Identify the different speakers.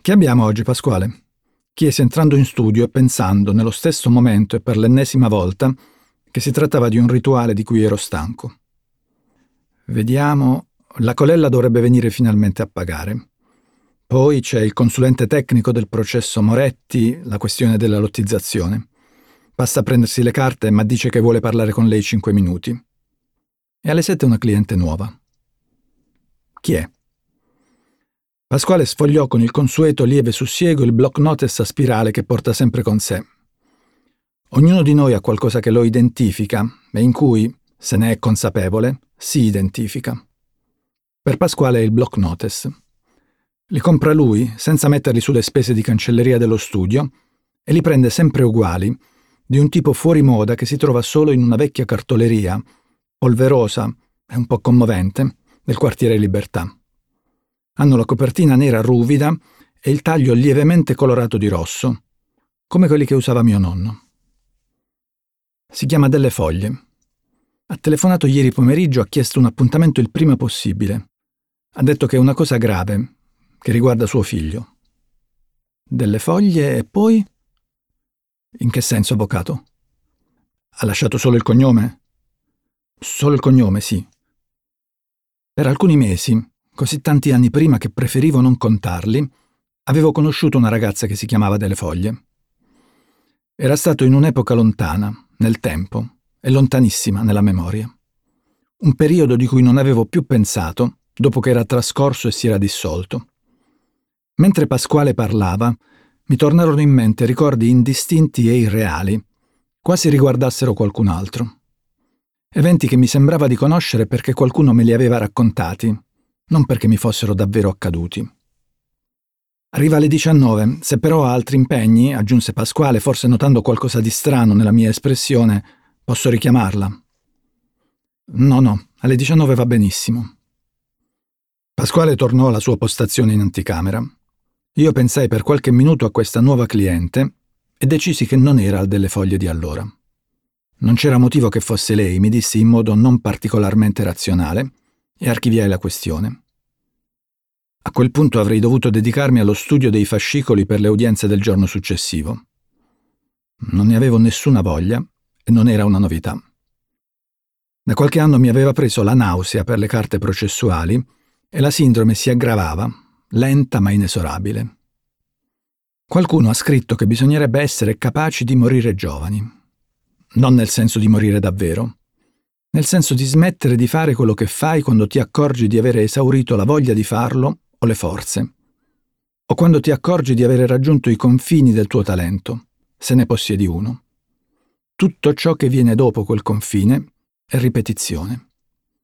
Speaker 1: Che abbiamo oggi, Pasquale? Chiese entrando in studio e pensando nello stesso momento e per l'ennesima volta che si trattava di un rituale di cui ero stanco. Vediamo, la colella dovrebbe venire finalmente a pagare. Poi c'è il consulente tecnico del processo Moretti, la questione della lottizzazione. Basta prendersi le carte, ma dice che vuole parlare con lei 5 minuti. E alle 7 una cliente nuova. Chi è? Pasquale sfogliò con il consueto lieve sussiego il block notice a spirale che porta sempre con sé. Ognuno di noi ha qualcosa che lo identifica e in cui, se ne è consapevole, si identifica. Per Pasquale è il block notice. Li compra lui, senza metterli sulle spese di cancelleria dello studio, e li prende sempre uguali, di un tipo fuori moda che si trova solo in una vecchia cartoleria, polverosa e un po' commovente, del quartiere Libertà. Hanno la copertina nera ruvida e il taglio lievemente colorato di rosso, come quelli che usava mio nonno. Si chiama Delle Foglie. Ha telefonato ieri pomeriggio, ha chiesto un appuntamento il prima possibile. Ha detto che è una cosa grave, che riguarda suo figlio. Delle Foglie e poi? In che senso, avvocato? Ha lasciato solo il cognome? Solo il cognome, sì. Per alcuni mesi, così tanti anni prima che preferivo non contarli, avevo conosciuto una ragazza che si chiamava Delle Foglie. Era stato in un'epoca lontana, nel tempo, e lontanissima nella memoria. Un periodo di cui non avevo più pensato, dopo che era trascorso e si era dissolto. Mentre Pasquale parlava, mi tornarono in mente ricordi indistinti e irreali, quasi riguardassero qualcun altro. Eventi che mi sembrava di conoscere perché qualcuno me li aveva raccontati, non perché mi fossero davvero accaduti. Arriva alle 19, se però ha altri impegni, aggiunse Pasquale, forse notando qualcosa di strano nella mia espressione, posso richiamarla. No, alle 19 va benissimo. Pasquale tornò alla sua postazione in anticamera. Io pensai per qualche minuto a questa nuova cliente e decisi che non era al Delle Foglie di allora. Non c'era motivo che fosse lei, mi dissi in modo non particolarmente razionale e archiviai la questione. A quel punto avrei dovuto dedicarmi allo studio dei fascicoli per le udienze del giorno successivo. Non ne avevo nessuna voglia e non era una novità. Da qualche anno mi aveva preso la nausea per le carte processuali e la sindrome si aggravava, lenta ma inesorabile. Qualcuno ha scritto che bisognerebbe essere capaci di morire giovani. Non nel senso di morire davvero, nel senso di smettere di fare quello che fai quando ti accorgi di avere esaurito la voglia di farlo o le forze, o quando ti accorgi di avere raggiunto i confini del tuo talento, se ne possiedi uno. Tutto ciò che viene dopo quel confine è ripetizione.